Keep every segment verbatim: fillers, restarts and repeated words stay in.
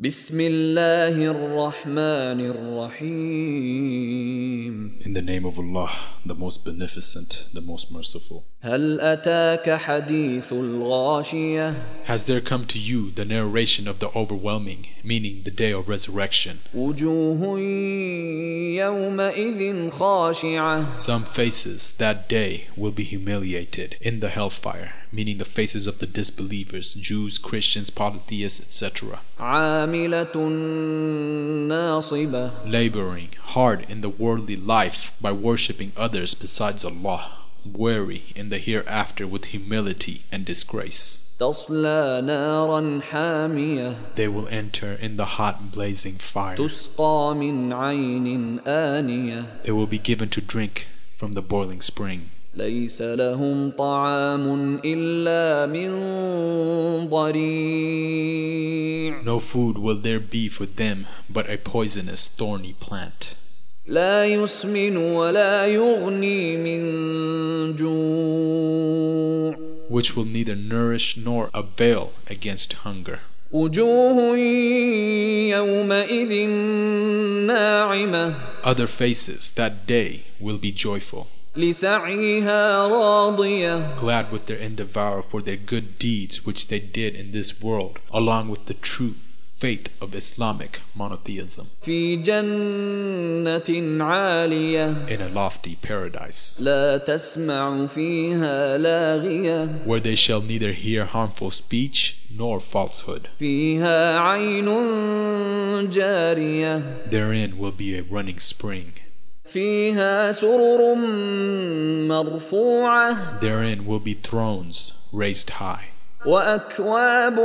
بسم الله الرحمن الرحيم. In the name of Allah, the most beneficent, the most merciful. هل أتاك حديث الغاشية؟ Has there come to you the narration of the overwhelming, meaning the day of resurrection? وجوه يومئذ خاشعة. Some faces that day will be humiliated in the hellfire, meaning the faces of the disbelievers, Jews, Christians, polytheists, et cetera. عاملة ناصبة. Laboring hard in the worldly life by worshipping others besides Allah, weary in the hereafter with humility and disgrace. تصلى نارا حامية. They will enter in the hot blazing fire. تسقى من عين آنية. They will be given to drink from the boiling spring. ليس لهم طعام إلا من ضريع. No food will there be for them but a poisonous thorny plant. لا يسمن ولا يغني من جوع. Which will neither nourish nor avail against hunger. وجوه يومئذ ناعمة. Other faces that day will be joyful, لسعيها راضية. glad with their endeavor for their good deeds which they did in this world, along with the true faith of Islamic monotheism, في جنة عالية. in a lofty paradise, لا تسمع فيها لاغية. where they shall neither hear harmful speech nor falsehood. فيها عين جارية. Therein will be a running spring. فيها سرر مرفوعة. Therein will be thrones raised high, وأكواب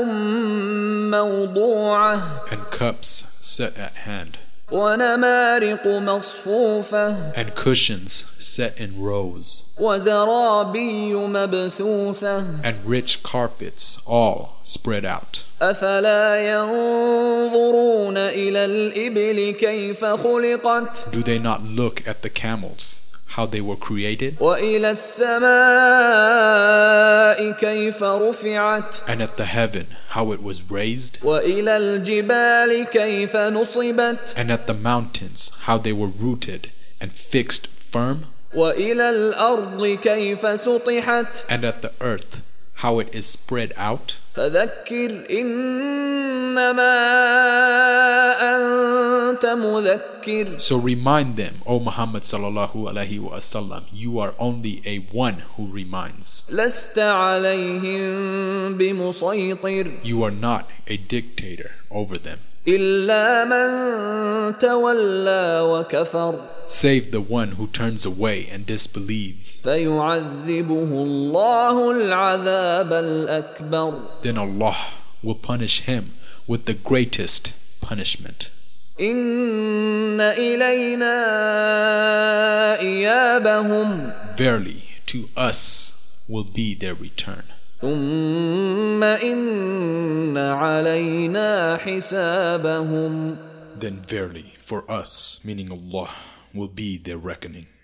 موضوعة. and cups set at hand, ونمارق مصفوفة. and cushions set in rows, وزرابي مبثوثة. and rich carpets all spread out. أفلا ينظرون إلى الإبل كيف خلقت. Do they not look at the camels, how they were created, وإلى السماء كيف رفعت. and at the heaven, how it was raised, وإلى الجبال كيف نصبت. and at the mountains, how they were rooted and fixed firm, وإلى الأرض كيف سطحت. and at the earth, how it is spread out. فذكر إنما أنت مذكر. So remind them, O Muhammad sallallahu alaihi wasallam, you are only a one who reminds. لست عليهم بمسيطر. You are not a dictator over them, إلا من تولى وكفر. save the one who turns away and disbelieves. فيعذبه الله العذاب الأكبر. Then Allah will punish him with the greatest punishment. إن إلينا إيابهم. Verily, to us will be their return. ثم إن علينا حسابهم. Then verily, for us, meaning Allah, will be their reckoning.